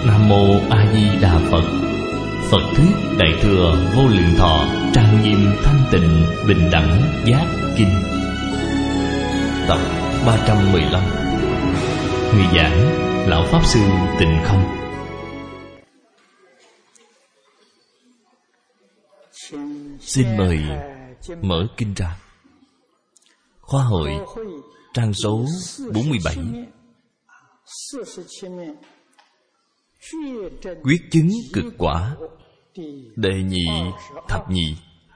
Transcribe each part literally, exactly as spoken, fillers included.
Nam Mô A Di Đà Phật. Phật thuyết Đại thừa Vô Lượng Thọ trang nghiêm thanh tịnh bình đẳng giác kinh. Tập ba trăm mười lăm. Người giảng Lão Pháp Sư Tịnh Không. Xin mời mở kinh ra. Khóa hội trang số bốn mươi bảy. Quyết chứng cực quả đệ nhị thập nhị.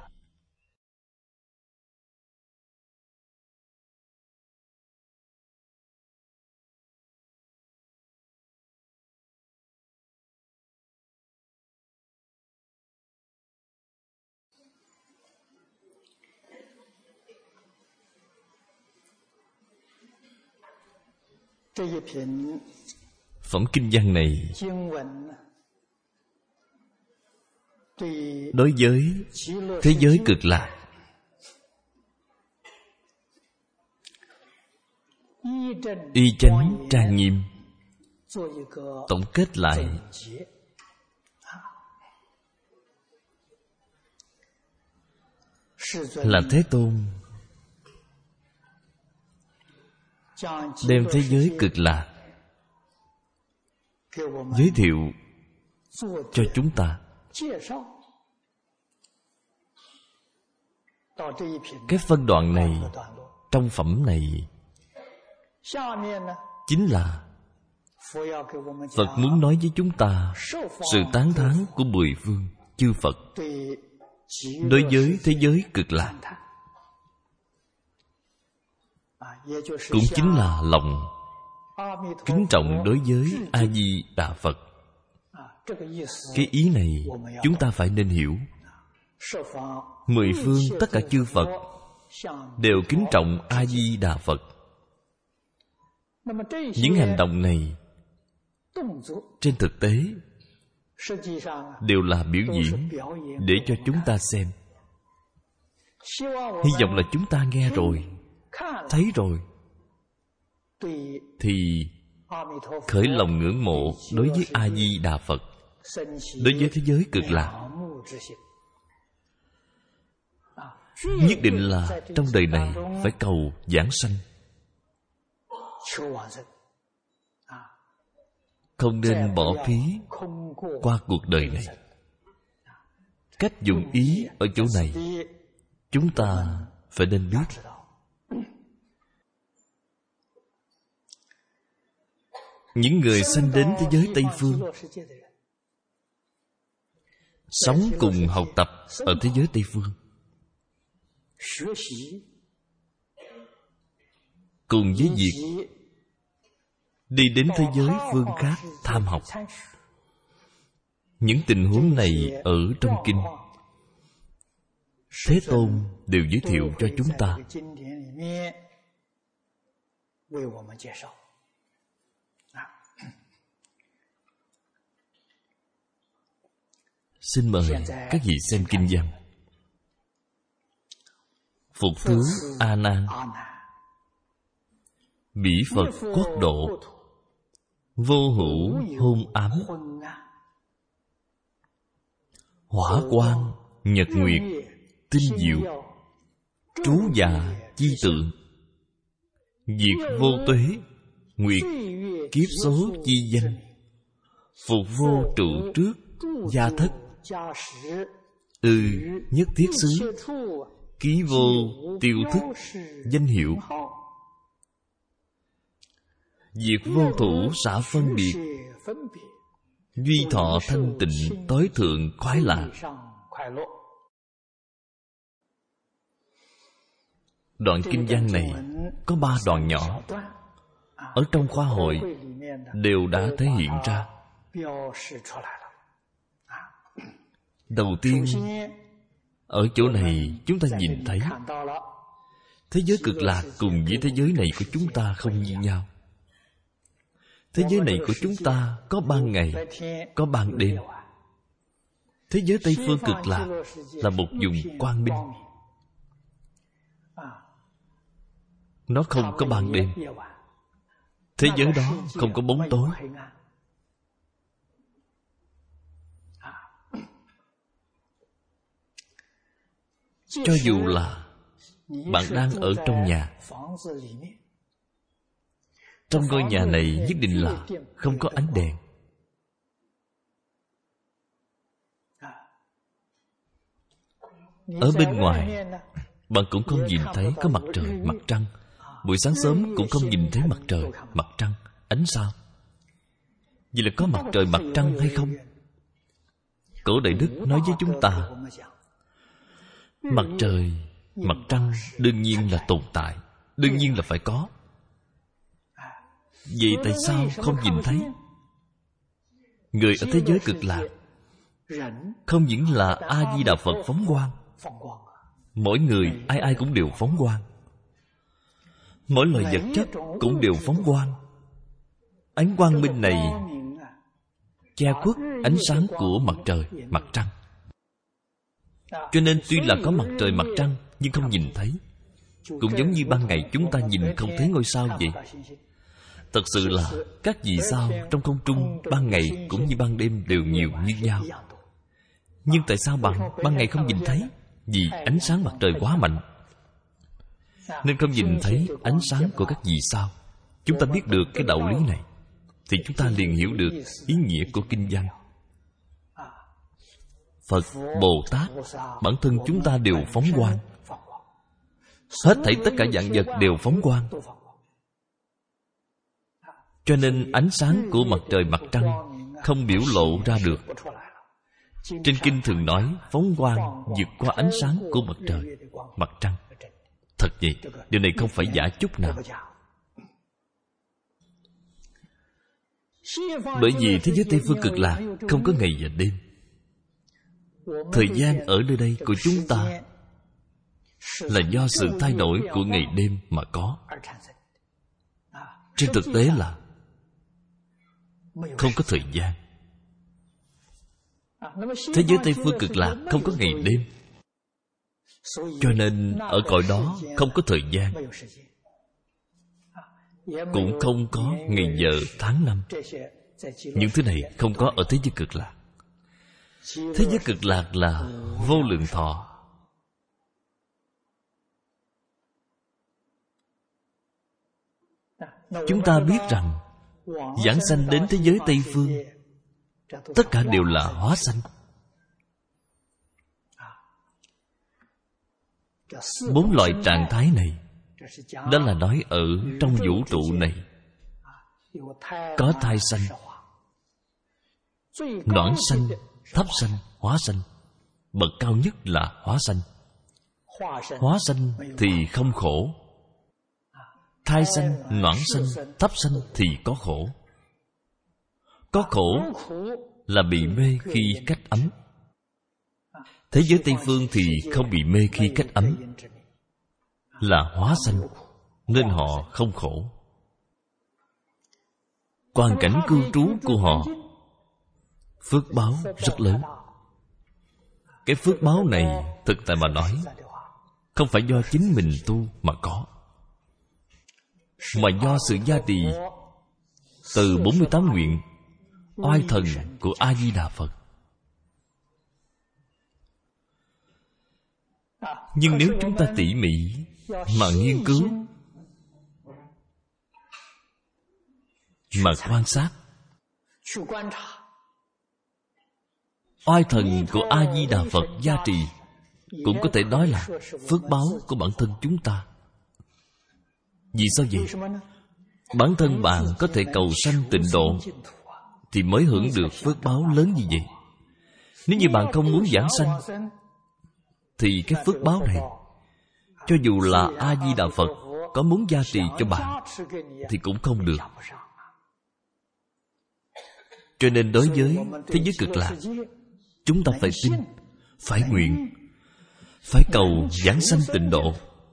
Phẩm kinh văn này đối với thế giới cực lạc y chánh trang nghiêm, tổng kết lại là Thế Tôn đem thế giới cực lạc giới thiệu cho chúng ta. Cái phân đoạn này, trong phẩm này chính là Phật muốn nói với chúng ta sự tán thán của mười phương chư Phật đối với thế giới cực lạc, cũng chính là lòng kính trọng đối với A Di Đà Phật. Cái ý này chúng ta phải nên hiểu. Mười phương tất cả chư Phật đều kính trọng A Di Đà Phật. Những hành động này trên thực tế đều là biểu diễn để cho chúng ta xem. Hy vọng là chúng ta nghe rồi, thấy rồi thì khởi lòng ngưỡng mộ đối với A Di Đà Phật, đối với thế giới cực lạc. Nhất định là trong đời này phải cầu giảng sanh, không nên bỏ phí qua cuộc đời này. Cách dùng ý ở chỗ này chúng ta phải nên biết. Những người sanh đến thế giới Tây Phương, sống cùng học tập ở thế giới Tây Phương, cùng với việc đi đến thế giới phương khác tham học. Những tình huống này ở trong kinh Thế Tôn đều giới thiệu cho chúng ta. Xin mời các vị xem kinh văn. Phục thứ A Nan, bỉ Phật quốc độ, vô hữu hôn ám, hỏa quang nhật nguyệt tinh diệu, trú dạ chi tượng, diệt vô tuế nguyệt kiếp số chi danh, phục vô trụ trước gia thất, ư nhất thiết xứ, ký vô tiêu thức danh hiệu, diệt vô thủ xả phân biệt, duy thọ thanh tịnh tối thượng khoái lạc. Đoạn kinh văn này có ba đoạn nhỏ, ở trong khóa hội đều đã thể hiện ra. Đầu tiên, ở chỗ này chúng ta nhìn thấy thế giới cực lạc cùng với thế giới này của chúng ta không như nhau. Thế giới này của chúng ta có ban ngày, có ban đêm. Thế giới Tây Phương cực lạc là một vùng quang minh, nó không có ban đêm. Thế giới đó không có bóng tối. cho dù là bạn đang ở trong nhà, trong ngôi nhà này nhất định là không có ánh đèn. Ở bên ngoài bạn cũng không nhìn thấy có mặt trời, mặt trăng. Buổi sáng sớm cũng không nhìn thấy mặt trời, mặt trăng, ánh sao. Vậy là có mặt trời, mặt trăng hay không? Cổ Đại Đức nói với chúng ta, mặt trời, mặt trăng đương nhiên là tồn tại, đương nhiên là phải có. Vậy tại sao không nhìn thấy? Người ở thế giới Cực Lạc không những là A-di-đà Phật phóng quang, mỗi người ai ai cũng đều phóng quang, mỗi loài vật chất cũng đều phóng quang. Ánh quang minh này che khuất ánh sáng của mặt trời, mặt trăng. Cho nên tuy là có mặt trời, mặt trăng nhưng không nhìn thấy. Cũng giống như ban ngày chúng ta nhìn không thấy ngôi sao vậy. Thật sự là các vì sao trong không trung ban ngày cũng như ban đêm đều nhiều như nhau. Nhưng tại sao bạn ban ngày không nhìn thấy? Vì ánh sáng mặt trời quá mạnh, nên không nhìn thấy ánh sáng của các vì sao. Chúng ta biết được cái đạo lý này thì chúng ta liền hiểu được ý nghĩa của kinh văn. Phật, Bồ Tát, bản thân chúng ta đều phóng quang. Hết thảy tất cả vạn vật đều phóng quang. Cho nên ánh sáng của mặt trời, mặt trăng không biểu lộ ra được. Trên kinh thường nói phóng quang vượt qua ánh sáng của mặt trời, mặt trăng. Thật vậy, điều này không phải giả chút nào. Bởi vì thế giới Tây Phương Cực Lạc không có ngày và đêm. Thời gian ở nơi đây của chúng ta là do sự thay đổi của ngày đêm mà có. Trên thực tế là không có thời gian. Thế giới Tây Phương Cực Lạc không có ngày đêm, cho nên ở cõi đó không có thời gian, cũng không có ngày giờ tháng năm. Những thứ này không có ở thế giới Cực Lạc. Thế giới Cực Lạc là vô lượng thọ. Chúng ta biết rằng giảng sanh đến thế giới Tây Phương, tất cả đều là hóa sanh. Bốn loại trạng thái này, đó là nói ở trong vũ trụ này có thai sanh, noãn sanh, thấp sanh, hóa sanh. Bậc cao nhất là hóa sanh. Hóa sanh thì không khổ. Thai sanh, noãn sanh, thấp sanh thì có khổ. Có khổ là bị mê khi cách ấm. Thế giới Tây Phương thì không bị mê khi cách ấm, là hóa sanh, nên họ không khổ. Hoàn cảnh cư trú của họ, phước báo rất lớn. Cái phước báo này thực tại mà nói, không phải do chính mình tu mà có, mà do sự gia trì từ bốn mươi tám nguyện oai thần của A-di-đà Phật. Nhưng nếu chúng ta tỉ mỉ mà nghiên cứu, mà quan sát, oai thần của A-di-đà Phật gia trì cũng có thể nói là phước báo của bản thân chúng ta. Vì sao vậy? Bản thân bạn có thể cầu sanh tịnh độ thì mới hưởng được phước báo lớn như vậy. Nếu như bạn không muốn giảng sanh thì cái phước báo này, cho dù là A-di-đà Phật có muốn gia trì cho bạn thì cũng không được. Cho nên đối với thế giới Cực Lạc, chúng ta phải tin, phải nguyện, phải cầu giảng sanh tịnh độ.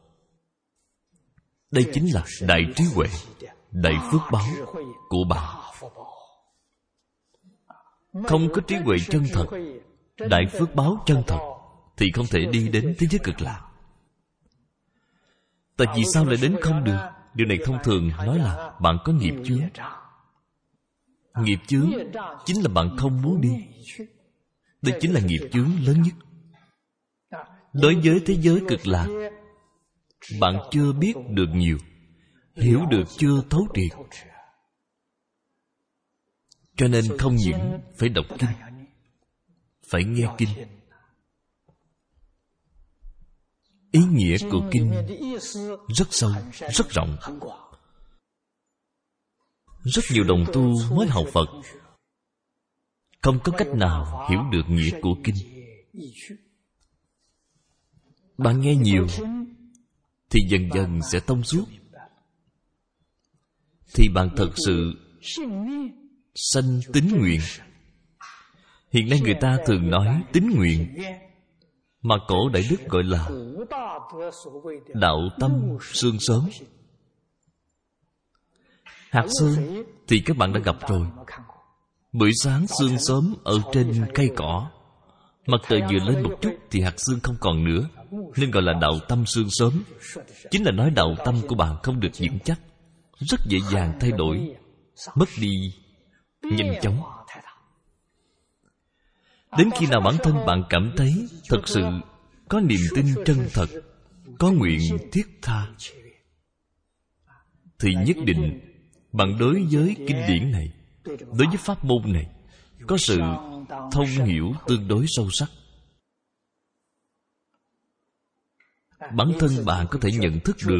Đây chính là đại trí huệ, đại phước báo của bạn. Không có trí huệ chân thật, đại phước báo chân thật thì không thể đi đến thế giới Cực Lạc. Tại vì sao lại đến không được? Điều này thông thường nói là bạn có nghiệp chướng. Nghiệp chướng chính là bạn không muốn đi. Đây chính là nghiệp chướng lớn nhất. Đối với thế giới cực lạc, bạn chưa biết được nhiều, hiểu được chưa thấu triệt. Cho nên không những phải đọc kinh, phải nghe kinh. Ý nghĩa của kinh rất sâu, rất rộng. Rất nhiều đồng tu mới học Phật không có cách nào hiểu được nghĩa của kinh. Bạn nghe nhiều thì dần dần sẽ thông suốt, thì bạn thật sự sanh tín nguyện. Hiện nay người ta thường nói tín nguyện, mà cổ Đại Đức gọi là đạo tâm sương sớm. Hạt sương thì các bạn đã gặp rồi. Buổi sáng sương sớm ở trên cây cỏ, mặt trời vừa lên một chút thì hạt sương không còn nữa, nên gọi là đạo tâm sương sớm. Chính là nói đạo tâm của bạn không được vững chắc, rất dễ dàng thay đổi, mất đi nhanh chóng. Đến khi nào bản thân bạn cảm thấy thật sự có niềm tin chân thật, có nguyện thiết tha, thì nhất định bạn đối với kinh điển này, đối với pháp môn này có sự thông hiểu tương đối sâu sắc. Bản thân bạn có thể nhận thức được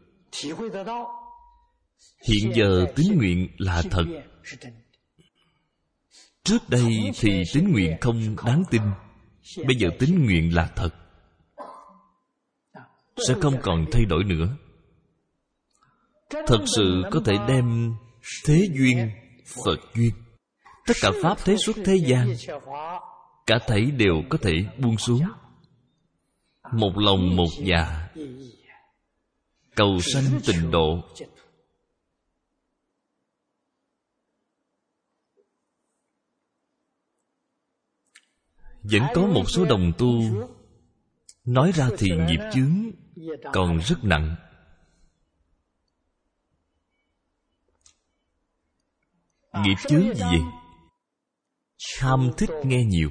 hiện giờ tín nguyện là thật. Trước đây thì tín nguyện không đáng tin, bây giờ tín nguyện là thật, sẽ không còn thay đổi nữa. Thật sự có thể đem thế duyên, Phật duyên, tất cả pháp thế xuất thế gian, cả thảy đều có thể buông xuống. Một lòng một dạ, cầu sanh tịnh độ. Vẫn có một số đồng tu nói ra thì nghiệp chướng còn rất nặng. Nghiệp chướng gì vậy? Ham thích nghe nhiều.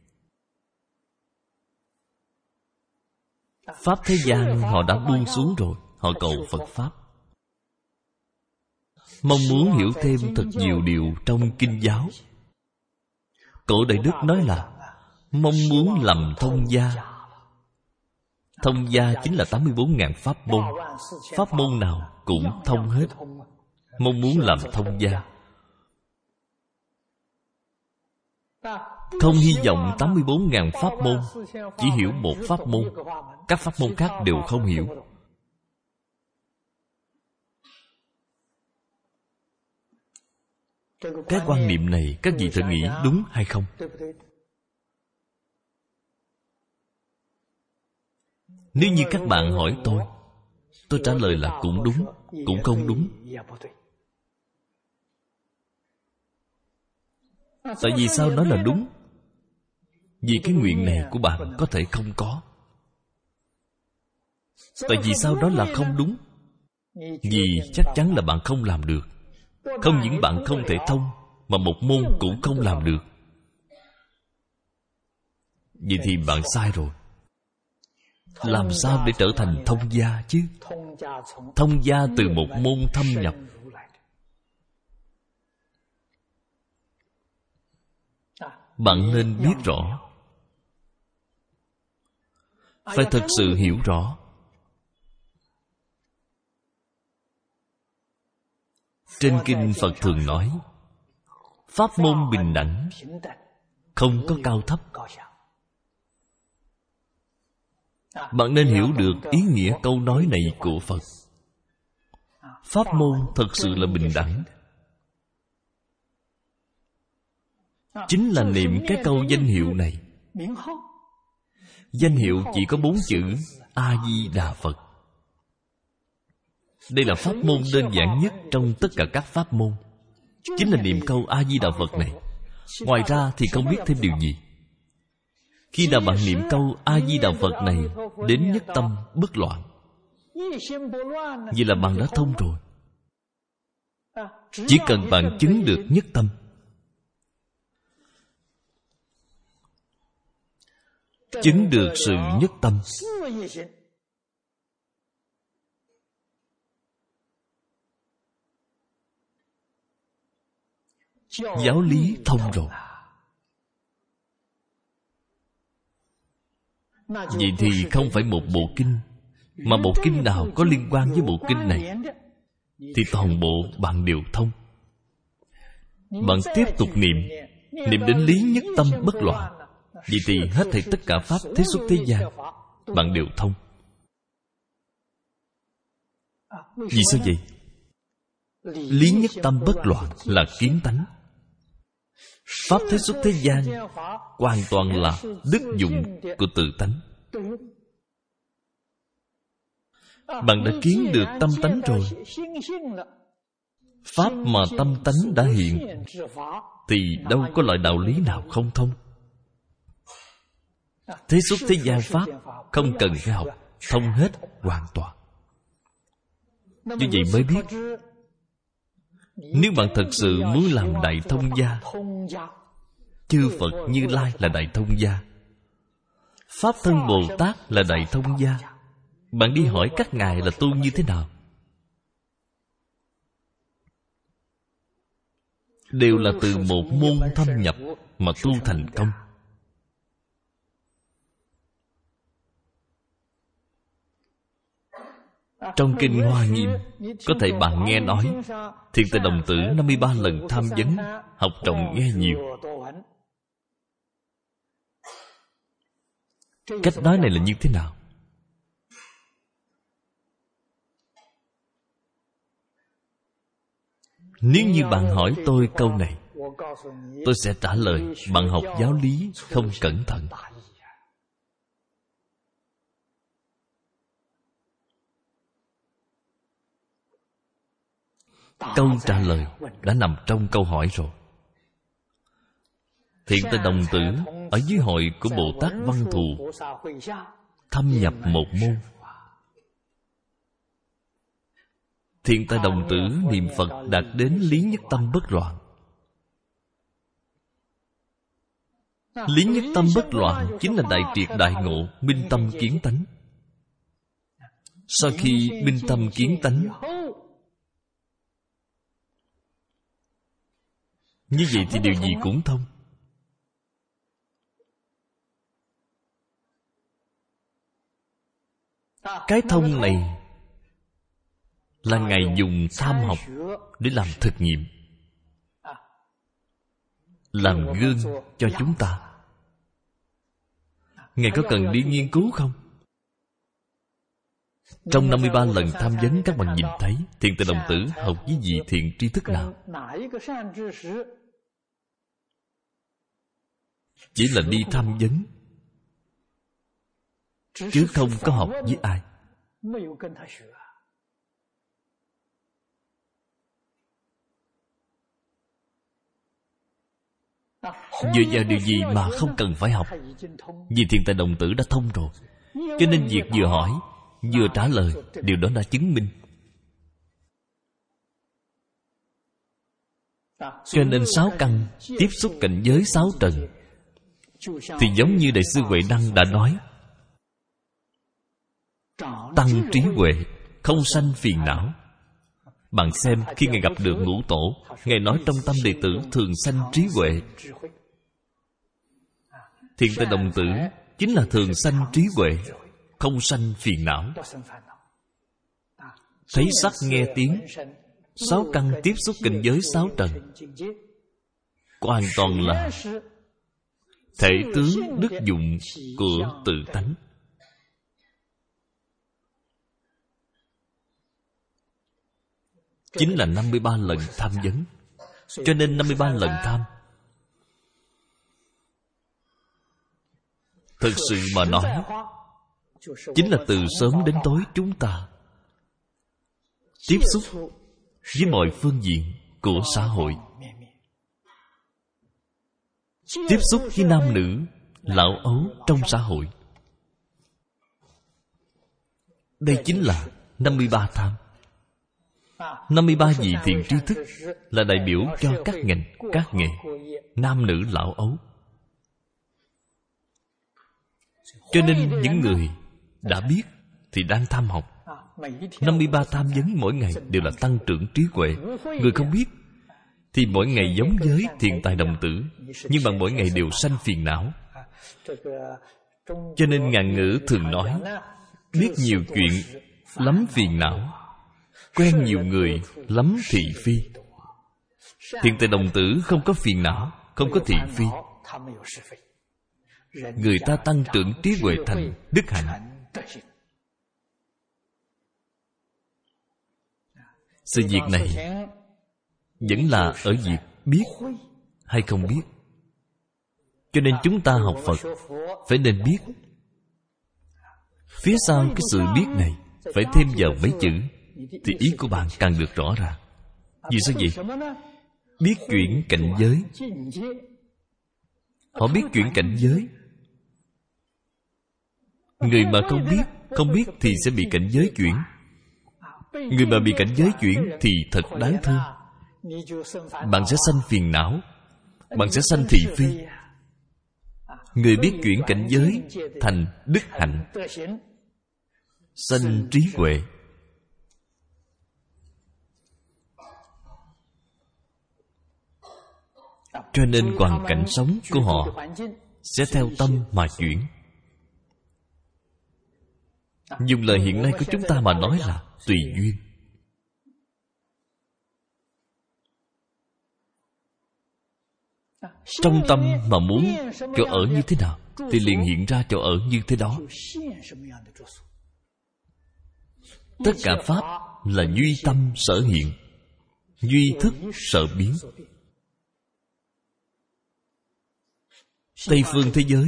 Pháp thế gian họ đã buông xuống rồi, họ cầu Phật Pháp, mong muốn hiểu thêm thật nhiều điều trong kinh giáo. Cổ Đại Đức nói là mong muốn làm thông gia. Thông gia chính là tám mươi bốn ngàn pháp môn, pháp môn nào cũng thông hết. Mong muốn làm thông gia, không hy vọng tám mươi bốn ngàn pháp môn, chỉ hiểu một pháp môn, các pháp môn khác đều không hiểu. Cái quan niệm này các vị thử nghĩ đúng hay không? Nếu như các bạn hỏi tôi, tôi trả lời là cũng đúng, cũng không đúng. Tại vì sao nói là đúng? Vì cái nguyện này của bạn có thể không có. Tại vì sao đó là không đúng? Vì chắc chắn là bạn không làm được. Không những bạn không thể thông, mà một môn cũng không làm được. Vậy thì bạn sai rồi. Làm sao để trở thành thông gia chứ? Thông gia từ một môn thâm nhập. Bạn nên biết rõ, phải thật sự hiểu rõ. Trên kinh Phật thường nói pháp môn bình đẳng, không có cao thấp. Bạn nên hiểu được ý nghĩa câu nói này của Phật. Pháp môn thật sự là bình đẳng. Chính là niệm cái câu danh hiệu này. Danh hiệu chỉ có bốn chữ A-di-đà Phật. Đây là pháp môn đơn giản nhất trong tất cả các pháp môn. Chính là niệm câu A-di-đà Phật này. Ngoài ra thì không biết thêm điều gì. Khi nào bạn niệm câu A-di-đà Phật này đến nhất tâm bất loạn, vậy là bạn đã thông rồi. Chỉ cần bạn chứng được nhất tâm, chứng được sự nhất tâm. Giáo lý thông rồi. Vậy thì không phải một bộ kinh, mà bộ kinh nào có liên quan với bộ kinh này thì toàn bộ bạn đều thông. Bạn tiếp tục niệm, niệm đến lý nhất tâm bất loạn, vậy thì hết thảy tất cả pháp thế xuất thế gian bạn đều thông. Vì sao vậy? Lý nhất tâm bất loạn là kiến tánh. Pháp thế xuất thế gian hoàn toàn là đức dụng của tự tánh. Bạn đã kiến được tâm tánh rồi. Pháp mà tâm tánh đã hiện thì đâu có loại đạo lý nào không thông. Thế xuất thế gian pháp không cần phải học, thông hết hoàn toàn. Như vậy mới biết, nếu bạn thật sự muốn làm đại thông gia, chư Phật Như Lai là đại thông gia, Pháp Thân Bồ Tát là đại thông gia, bạn đi hỏi các ngài là tu như thế nào, đều là từ một môn thâm nhập mà tu thành công. Trong Kinh Hoa Nghiêm, có thể bạn nghe nói Thiện Tài Đồng Tử năm mươi ba lần tham vấn, học rộng nghe nhiều. Cách nói này là như thế nào? Nếu như bạn hỏi tôi câu này, tôi sẽ trả lời bạn học giáo lý không cẩn thận. Câu trả lời đã nằm trong câu hỏi rồi. Thiện Tài Đồng Tử ở dưới hội của Bồ Tát Văn Thù thâm nhập một môn. Thiện Tài Đồng Tử niệm Phật đạt đến lý nhất tâm bất loạn. Lý nhất tâm bất loạn chính là đại triệt đại ngộ, minh tâm kiến tánh. Sau khi minh tâm kiến tánh, như vậy thì điều gì cũng thông. Cái thông này là Ngài dùng tham học để làm thực nghiệm, làm gương cho chúng ta. Ngài có cần đi nghiên cứu không? Trong năm mươi ba lần tham vấn, các bạn nhìn thấy Thiện Tài Đồng Tử học với vị thiện tri thức nào? Chỉ là đi tham vấn, chứ không có học với ai. Dựa vào điều gì mà không cần phải học? Vì Thiện Tài Đồng Tử đã thông rồi, cho nên việc vừa hỏi vừa trả lời, điều đó đã chứng minh. Cho nên sáu căn tiếp xúc cảnh giới sáu trần thì giống như Đại sư Huệ Đăng đã nói, tăng trí huệ, không sanh phiền não. Bạn xem, khi Ngài gặp được Ngũ Tổ, Ngài nói trong tâm đệ tử thường sanh trí huệ. Thiện Tài Đồng Tử chính là thường sanh trí huệ, không sanh phiền não. Thấy sắc nghe tiếng, sáu căn tiếp xúc cảnh giới sáu trần, hoàn toàn là thể tướng đức dụng của tự tánh. Chính là năm mươi ba lần tham vấn. Cho nên năm mươi ba lần tham, thực sự mà nói, chính là từ sớm đến tối chúng ta tiếp xúc với mọi phương diện của xã hội, tiếp xúc với nam nữ, lão ấu trong xã hội. Đây chính là năm mươi ba tham. năm mươi ba vị thiện tri thức là đại biểu cho các ngành, các nghề, nam nữ lão ấu. Cho nên những người đã biết thì đang tham học. năm mươi ba tham vấn mỗi ngày đều là tăng trưởng trí huệ. Người không biết thì mỗi ngày giống với thiền tài đồng tử, nhưng mà mỗi ngày đều sanh phiền não. Cho nên ngạn ngữ thường nói, biết nhiều chuyện lắm phiền não, quen nhiều người lắm thị phi. Thiền tài đồng tử không có phiền não, không có thị phi. Người ta tăng trưởng trí huệ thành đức hạnh. Sự việc này vẫn là ở việc biết hay không biết. Cho nên chúng ta học Phật phải nên biết. Phía sau cái sự biết này phải thêm vào mấy chữ, thì ý của bạn càng được rõ ràng. Vì sao vậy? Biết chuyển cảnh giới. Họ biết chuyển cảnh giới. Người mà không biết, không biết thì sẽ bị cảnh giới chuyển. Người mà bị cảnh giới chuyển thì thật đáng thương. Bạn sẽ sanh phiền não, bạn sẽ sanh thị phi. Người biết chuyển cảnh giới thành đức hạnh, sanh trí huệ. Cho nên hoàn cảnh sống của họ sẽ theo tâm mà chuyển. Dùng lời hiện nay của chúng ta mà nói là tùy duyên. Trong tâm mà muốn chỗ ở như thế nào thì liền hiện ra chỗ ở như thế đó. Tất cả pháp là duy tâm sở hiện, duy thức sở biến. Tây phương thế giới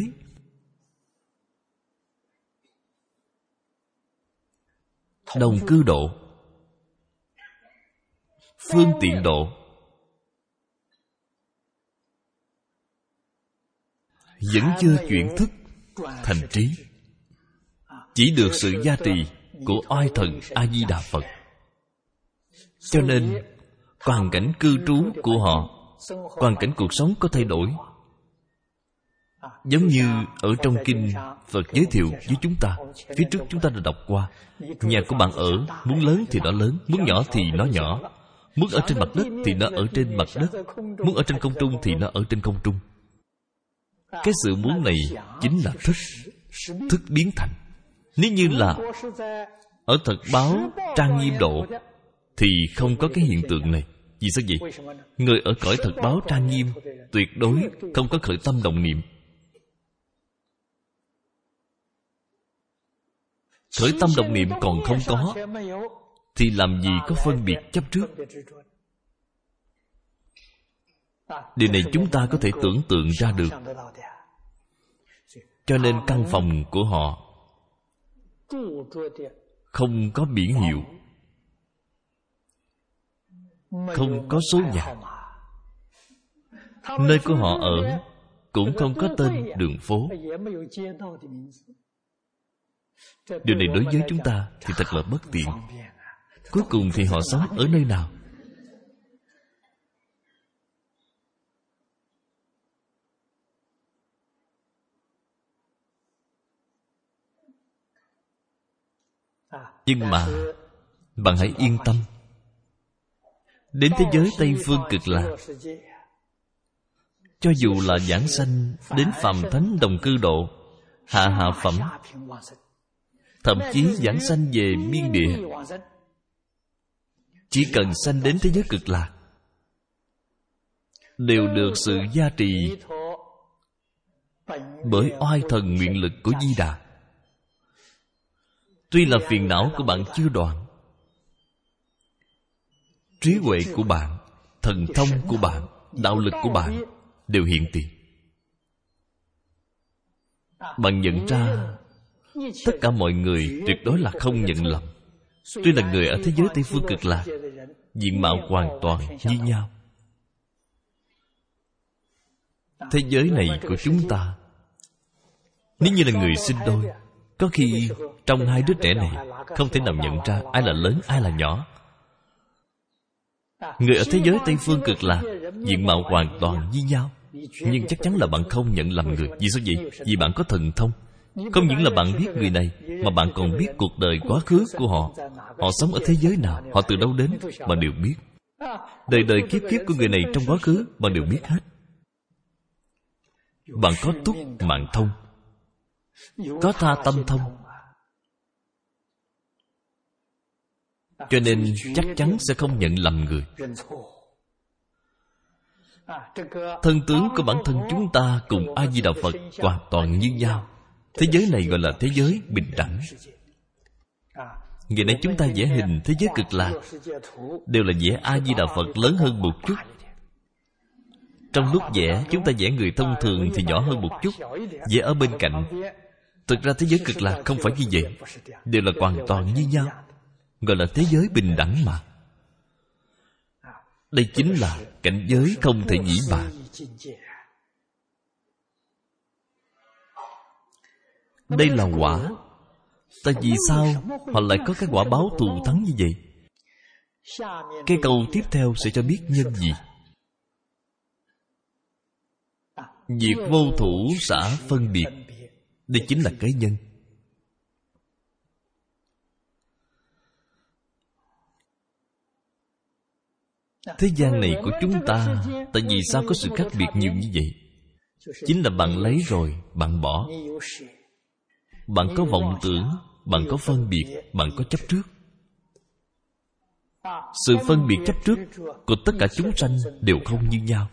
đồng cư độ, phương tiện độ, vẫn chưa chuyển thức thành trí, chỉ được sự gia trì của oai thần A Di Đà Phật. Cho nên hoàn cảnh cư trú của họ, hoàn cảnh cuộc sống có thay đổi. Giống như ở trong kinh Phật giới thiệu với chúng ta, phía trước chúng ta đã đọc qua. Nhà của bạn ở, muốn lớn thì nó lớn, muốn nhỏ thì nó nhỏ. Muốn ở trên mặt đất thì nó ở trên mặt đất, muốn ở trên không trung thì nó ở trên không trung. Cái sự muốn này chính là thức, thức biến thành. Nếu như là ở thật báo trang nghiêm độ thì không có cái hiện tượng này. Vì sao vậy? Người ở cõi thật báo trang nghiêm tuyệt đối không có khởi tâm động niệm. Khởi tâm động niệm còn không có thì làm gì có phân biệt chấp trước. Điều này chúng ta có thể tưởng tượng ra được. Cho nên căn phòng của họ không có biển hiệu, không có số nhà. Nơi của họ ở cũng không có tên đường phố. Điều này đối với chúng ta thì thật là bất tiện. Cuối cùng thì họ sống ở nơi nào? Nhưng mà bạn hãy yên tâm, đến thế giới Tây Phương Cực Lạc, cho dù là giảng sanh đến phàm thánh đồng cư độ, hạ hạ phẩm, thậm chí giảng sanh về biên địa, chỉ cần sanh đến thế giới Cực Lạc đều được sự gia trì bởi oai thần nguyện lực của Di Đà. Tuy là phiền não của bạn chưa đoạn, trí huệ của bạn, thần thông của bạn, đạo lực của bạn đều hiện tiền. Bạn nhận ra tất cả mọi người tuyệt đối là không nhận lầm. Tuy là người ở thế giới Tây Phương Cực Lạc, diện mạo hoàn toàn như nhau. Thế giới này của chúng ta, nếu như là người sinh đôi, có khi trong hai đứa trẻ này không thể nào nhận ra ai là lớn, ai là nhỏ. Người ở thế giới Tây Phương Cực Lạc, diện mạo hoàn toàn như nhau, nhưng chắc chắn là bạn không nhận lầm người. Vì sao vậy? Vì bạn có thần thông, Không những là bạn biết người này, mà bạn còn biết cuộc đời quá khứ của họ. Họ sống ở thế giới nào, họ từ đâu đến, bạn đều biết. Đời đời kiếp kiếp của người này trong quá khứ, bạn đều biết hết. Bạn có túc mạng thông, có tha tâm thông, cho nên chắc chắn sẽ không nhận lầm người. Thân tướng của bản thân chúng ta cùng A Di Đà Phật hoàn toàn như nhau. Thế giới này gọi là thế giới bình đẳng. Ngày nay chúng ta vẽ hình thế giới cực lạc đều là vẽ A Di Đà Phật lớn hơn một chút. Trong lúc vẽ, chúng ta vẽ người thông thường thì nhỏ hơn một chút, vẽ ở bên cạnh. Thực ra thế giới cực lạc không phải như vậy, đều là hoàn toàn như nhau, gọi là thế giới bình đẳng mà. Đây chính là cảnh giới không thể nghĩ bàn. Đây là quả. Tại vì sao họ lại có cái quả báo thù thắng như vậy? Cái câu tiếp theo sẽ cho biết nhân gì. Việc vô thủ xả phân biệt, đây chính là cái nhân. Thế gian này của chúng ta, tại vì sao có sự khác biệt nhiều như vậy? Chính là bạn lấy rồi, bạn bỏ. Bạn có vọng tưởng, bạn có phân biệt, bạn có chấp trước. Sự phân biệt chấp trước của tất cả chúng sanh đều không như nhau.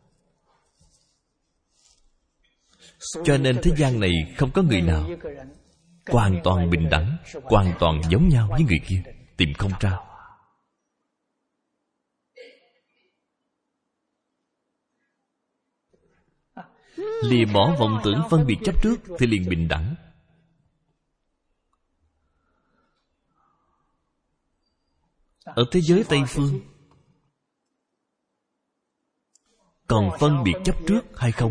Cho nên thế gian này không có người nào hoàn toàn bình đẳng, hoàn toàn giống nhau với người kia. Tìm không ra. Lìa bỏ vọng tưởng phân biệt chấp trước thì liền bình đẳng. Ở thế giới Tây Phương còn phân biệt chấp trước hay không?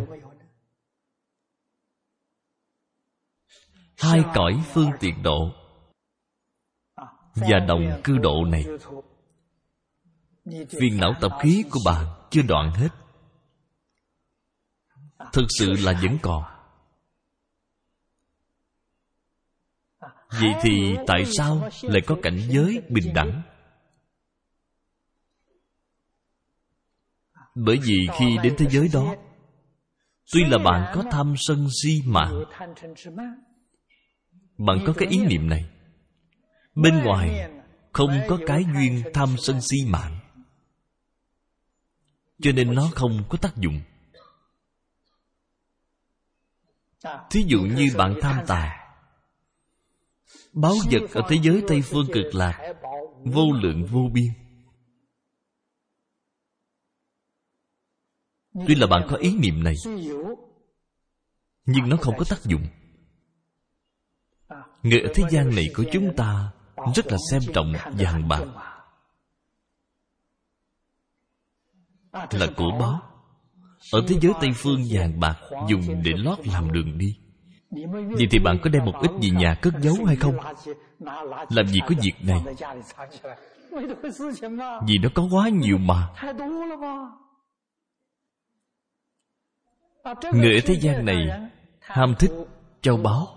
Hai cõi phương tiện độ và đồng cư độ này, phiền não tập khí của bạn chưa đoạn hết, thực sự là vẫn còn. Vậy thì tại sao lại có cảnh giới bình đẳng? Bởi vì khi đến thế giới đó, tuy là bạn có tham sân si mạng, bạn có cái ý niệm này, bên ngoài không có cái duyên tham sân si mạng, cho nên nó không có tác dụng. Thí dụ như bạn tham tài, báu vật ở thế giới Tây Phương cực lạc vô lượng vô biên. Tuy là bạn có ý niệm này, nhưng nó không có tác dụng. Người ở thế gian này của chúng ta rất là xem trọng vàng bạc, là của báu. Ở thế giới Tây Phương, vàng bạc dùng để lót làm đường đi. Vậy thì bạn có đem một ít gì nhà cất giấu hay không? Làm gì có việc này? Vì nó có quá nhiều mà. Người ở thế gian này ham thích châu báu.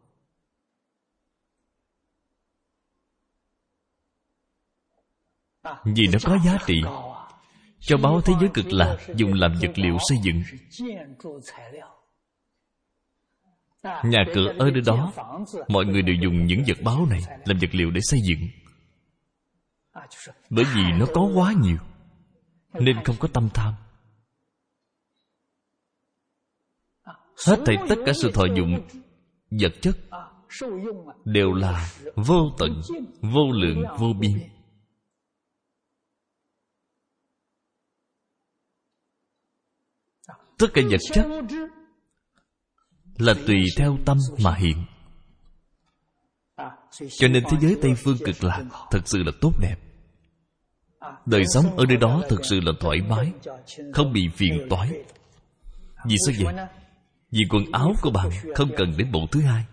Vì nó có giá trị. Châu báu thế giới cực lạc dùng làm vật liệu xây dựng. Nhà cửa ở nơi đó, mọi người đều dùng những vật báu này làm vật liệu để xây dựng. Bởi vì nó có quá nhiều, nên không có tâm tham. Hết thảy tất cả sự thọ dụng vật chất đều là vô tận, vô lượng, vô biên. Tất cả vật chất là tùy theo tâm mà hiện. Cho nên thế giới Tây Phương cực lạc thật sự là tốt đẹp. Đời sống ở nơi đó thật sự là thoải mái, không bị phiền toái. Vì sao vậy? Vì quần áo của bạn không cần đến bộ thứ hai,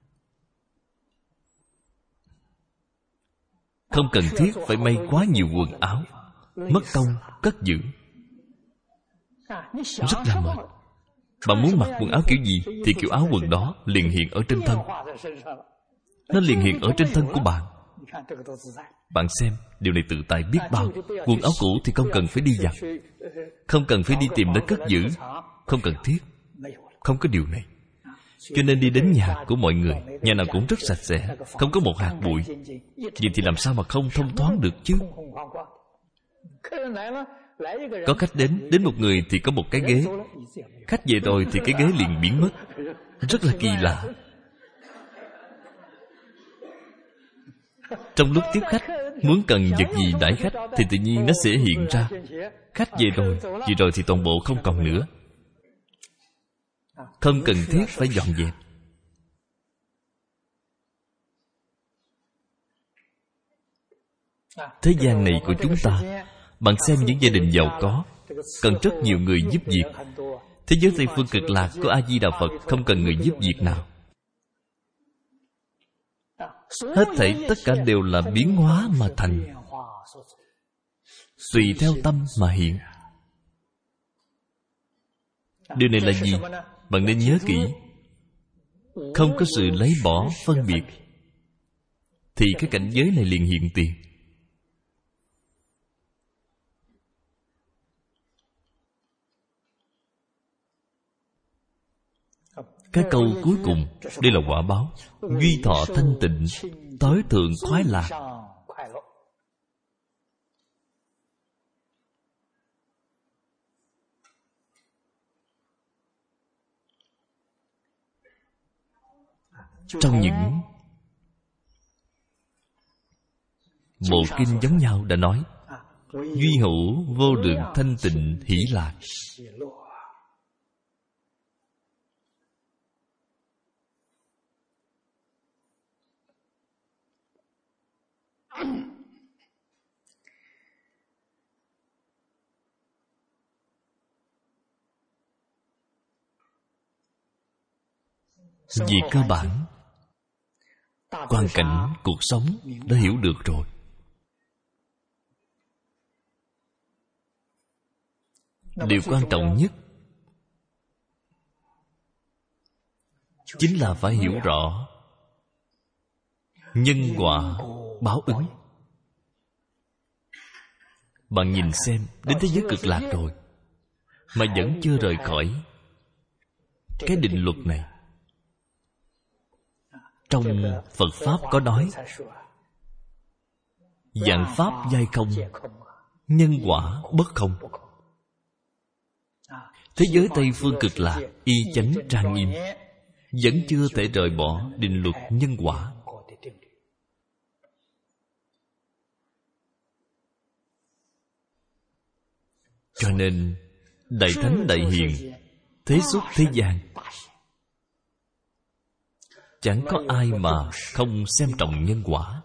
không cần thiết phải may quá nhiều quần áo, mất công cất giữ, rất là mệt. Bạn muốn mặc quần áo kiểu gì thì kiểu áo quần đó liền hiện ở trên thân. Nó liền hiện ở trên thân của bạn. Bạn xem, điều này tự tại biết bao. Quần áo cũ thì không cần phải đi giặt, không cần phải đi tìm nơi cất giữ, không cần thiết. Không có điều này. Cho nên đi đến nhà của mọi người, nhà nào cũng rất sạch sẽ, không có một hạt bụi. Vậy thì làm sao mà không thông thoáng được chứ? Có khách đến, đến một người thì có một cái ghế. Khách về rồi thì cái ghế liền biến mất. Rất là kỳ lạ. Trong lúc tiếp khách, muốn cần vật gì đãi khách thì tự nhiên nó sẽ hiện ra. Khách về rồi, về rồi thì toàn bộ không còn nữa. Không cần thiết phải dọn dẹp. Thế gian này của chúng ta, bạn xem những gia đình giàu có, cần rất nhiều người giúp việc. Thế giới Tây Phương Cực Lạc của A Di Đà Phật không cần người giúp việc nào. Hết thảy tất cả đều là biến hóa mà thành, tùy theo tâm mà hiện. Điều này là gì? Bạn nên nhớ kỹ. Không có sự lấy bỏ, phân biệt, thì cái cảnh giới này liền hiện tiền. Cái câu cuối cùng, đây là quả báo. Duy thọ thanh tịnh, tối thượng khoái lạc. Trong những bộ kinh giống nhau đã nói, duy hữu vô lượng thanh tịnh hỷ lạc. Vì cơ bản, hoàn cảnh cuộc sống đã hiểu được rồi. Điều quan trọng nhất chính là phải hiểu rõ nhân quả báo ứng. Bạn nhìn xem, đến thế giới cực lạc rồi mà vẫn chưa rời khỏi cái định luật này. Trong Phật Pháp có nói, vạn pháp giai không, nhân quả bất không. Thế giới Tây Phương Cực Lạc y chánh trang nghiêm, vẫn chưa thể rời bỏ định luật nhân quả. Cho nên Đại Thánh Đại Hiền thế xuất thế gian, chẳng có ai mà không xem trọng nhân quả.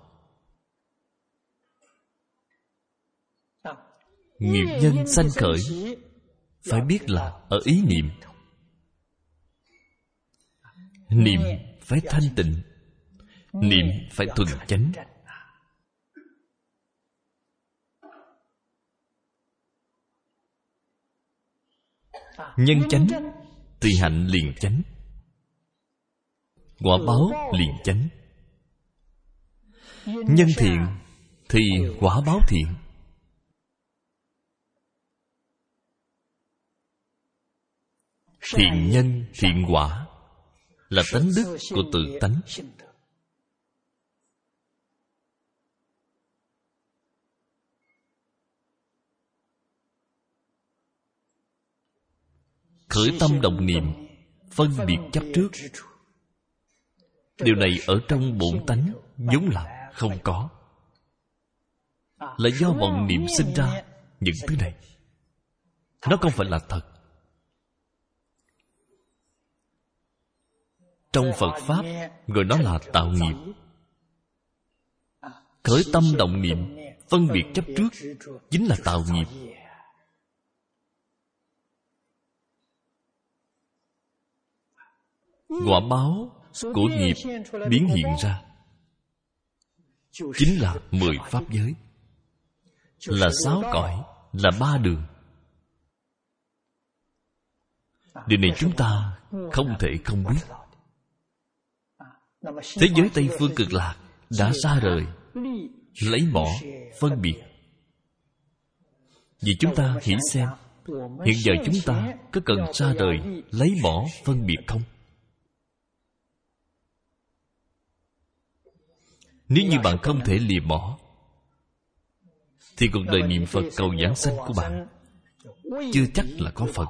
Nghiệp nhân sanh khởi, phải biết là ở ý niệm. Niệm phải thanh tịnh, niệm phải thuần chánh. Nhân chánh thì hạnh liền chánh, quả báo liền chánh. Nhân thiện thì quả báo thiện. Thiện nhân thiện quả là tánh đức của tự tánh. Khởi tâm động niệm, phân biệt chấp trước, điều này ở trong bổn tánh vốn là không có, là do vọng niệm sinh ra những thứ này. Nó không phải là thật. Trong Phật Pháp gọi nó là tạo nghiệp. Khởi tâm động niệm, phân biệt chấp trước chính là tạo nghiệp. Quả báo của nghiệp biến hiện ra chính là mười pháp giới, là sáu cõi, là ba đường. Điều này chúng ta không thể không biết. Thế giới Tây Phương Cực Lạc đã xa rời lấy bỏ phân biệt. Vì chúng ta nghĩ xem, hiện giờ chúng ta có cần xa rời lấy bỏ phân biệt không? Nếu như bạn không thể lìa bỏ, thì cuộc đời niệm Phật cầu giảng sanh của bạn chưa chắc là có Phật.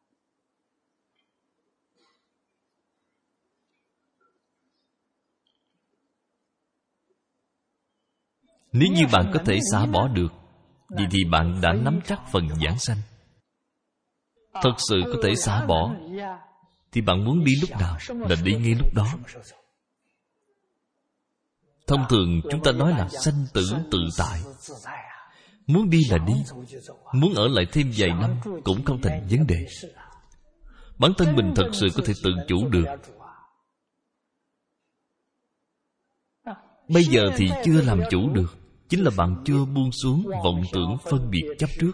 Nếu như bạn có thể xả bỏ được, vậy thì bạn đã nắm chắc phần giảng sanh. Thật sự có thể xả bỏ, thì bạn muốn đi lúc nào là đi ngay lúc đó. Thông thường chúng ta nói là sanh tử tự tại. Muốn đi là đi, muốn ở lại thêm vài năm cũng không thành vấn đề. Bản thân mình thật sự có thể tự chủ được. Bây giờ thì chưa làm chủ được, chính là bạn chưa buông xuống vọng tưởng phân biệt chấp trước.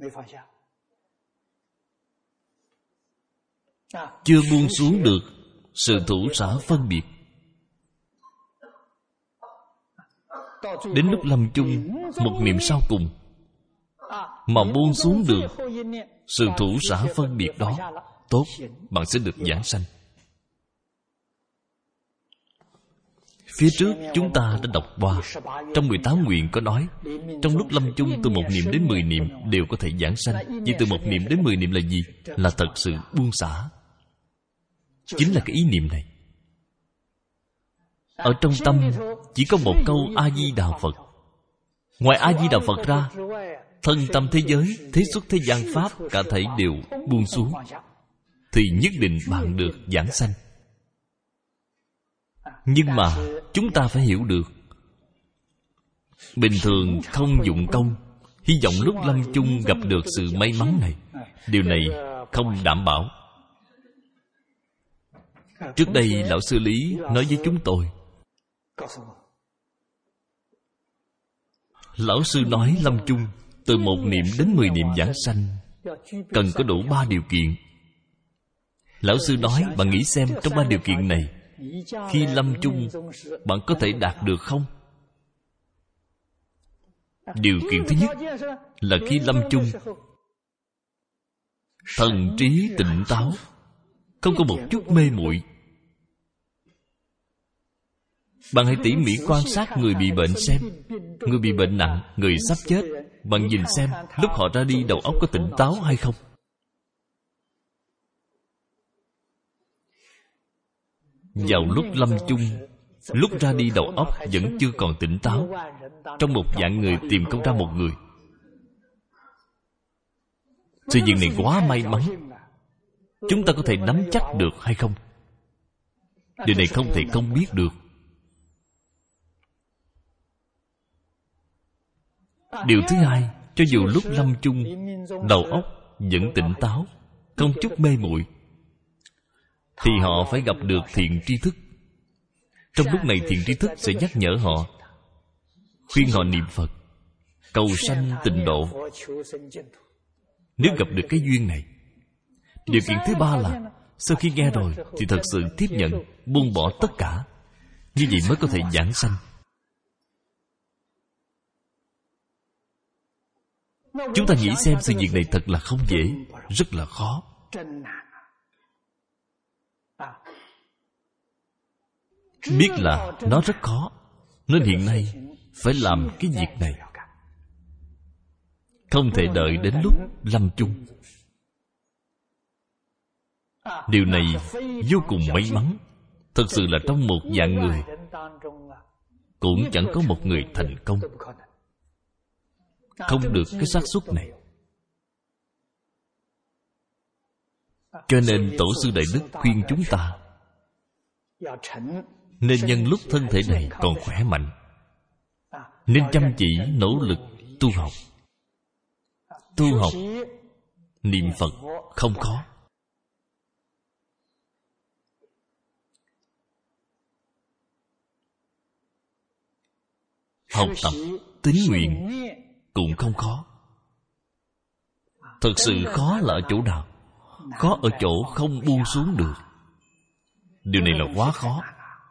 Chưa buông xuống được sự thủ xả phân biệt. Đến lúc lâm chung, một niệm sau cùng mà buông xuống được sự thủ xả phân biệt đó, tốt, bạn sẽ được giảng sanh. Phía trước chúng ta đã đọc qua, trong mười tám nguyện có nói, trong lúc lâm chung từ một niệm đến mười niệm đều có thể giảng sanh. Vì từ một niệm đến mười niệm là gì? Là thật sự buông xả. Chính là cái ý niệm này. Ở trong tâm chỉ có một câu A-di-đà Phật. Ngoài A-di-đà Phật ra, thân tâm thế giới, thế xuất thế gian pháp cả thảy đều buông xuống, thì nhất định bạn được giảng sanh. Nhưng mà chúng ta phải hiểu được, bình thường không dụng công, hy vọng lúc lâm chung gặp được sự may mắn này, điều này không đảm bảo. Trước đây lão sư Lý nói với chúng tôi, lão sư nói lâm chung từ một niệm đến mười niệm giảng sanh cần có đủ ba điều kiện. Lão sư nói, bạn nghĩ xem trong ba điều kiện này, khi lâm chung bạn có thể đạt được không? Điều kiện thứ nhất là khi lâm chung thần trí tỉnh táo, không có một chút mê muội. Bạn hãy tỉ mỉ quan sát người bị bệnh xem. Người bị bệnh nặng, người sắp chết, bạn nhìn xem lúc họ ra đi đầu óc có tỉnh táo hay không. Vào lúc lâm chung, lúc ra đi đầu óc vẫn chưa còn tỉnh táo. Trong một vạn người tìm không ra một người. Sự việc này quá may mắn. Chúng ta có thể nắm chắc được hay không? Điều này không thể không biết được. Điều thứ hai, cho dù lúc lâm chung đầu óc vẫn tỉnh táo, không chút mê muội, thì họ phải gặp được thiện tri thức. Trong lúc này thiện tri thức sẽ nhắc nhở họ, khuyên họ niệm Phật, cầu sanh tịnh độ. Nếu gặp được cái duyên này. Điều kiện thứ ba là sau khi nghe rồi thì thật sự tiếp nhận, buông bỏ tất cả. Như vậy mới có thể giảng sanh. Chúng ta nghĩ xem, sự việc này thật là không dễ, rất là khó. Biết là nó rất khó, nên hiện nay phải làm cái việc này. Không thể đợi đến lúc lâm chung. Điều này vô cùng may mắn. Thật sự là trong một vạn người cũng chẳng có một người thành công. Không được cái xác suất này. Cho nên Tổ sư Đại Đức khuyên chúng ta nên nhân lúc thân thể này còn khỏe mạnh, nên chăm chỉ nỗ lực tu học. Tu học niệm Phật không khó. Học tập tín nguyện cũng không khó. Thật sự khó là ở chỗ nào? Khó ở chỗ không buông xuống được. Điều này là quá khó.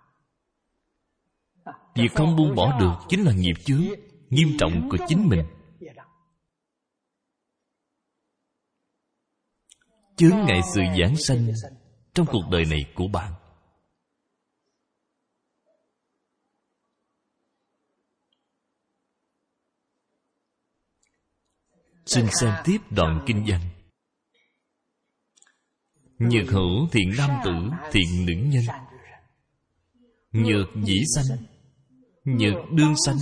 Việc không buông bỏ được chính là nghiệp chướng nghiêm trọng của chính mình. Chướng ngại sự giảng sanh trong cuộc đời này của bạn. Xin xem tiếp đoạn kinh văn. Nhược hữu thiện nam tử, thiện nữ nhân. Nhược dĩ sanh, nhược đương sanh.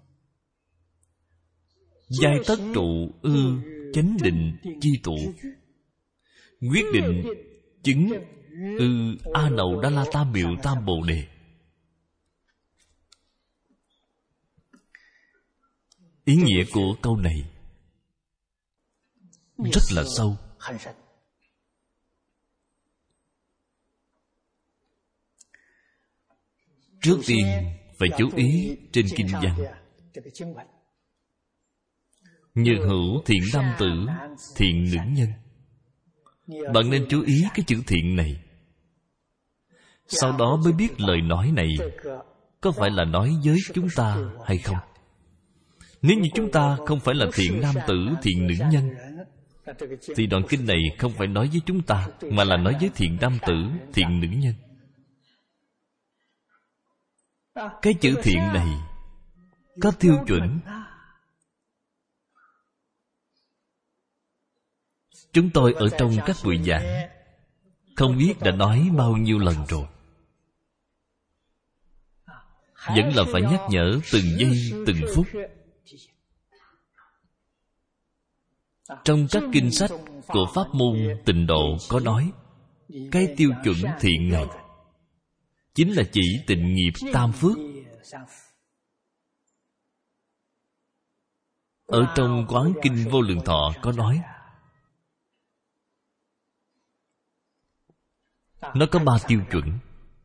Giai tất trụ ư chánh định chi tụ. Quyết định chứng ư a nậu đa la tam biểu tam bồ đề. Ý nghĩa của câu này rất là sâu. Trước tiên phải chú ý trên kinh văn. Nhược hữu thiện nam tử, thiện nữ nhân. Bạn nên chú ý cái chữ thiện này. Sau đó mới biết lời nói này có phải là nói với chúng ta hay không. Nếu như chúng ta không phải là thiện nam tử, thiện nữ nhân, thì đoạn kinh này không phải nói với chúng ta, mà là nói với thiện nam tử, thiện nữ nhân. Cái chữ thiện này có tiêu chuẩn. Chúng tôi ở trong các buổi giảng không biết đã nói bao nhiêu lần rồi, vẫn là phải nhắc nhở từng giây từng phút. Trong các kinh sách của pháp môn Tịnh Độ có nói, cái tiêu chuẩn thiện này chính là chỉ tịnh nghiệp tam phước. Ở trong Quán Kinh Vô Lượng Thọ có nói, nó có ba tiêu chuẩn.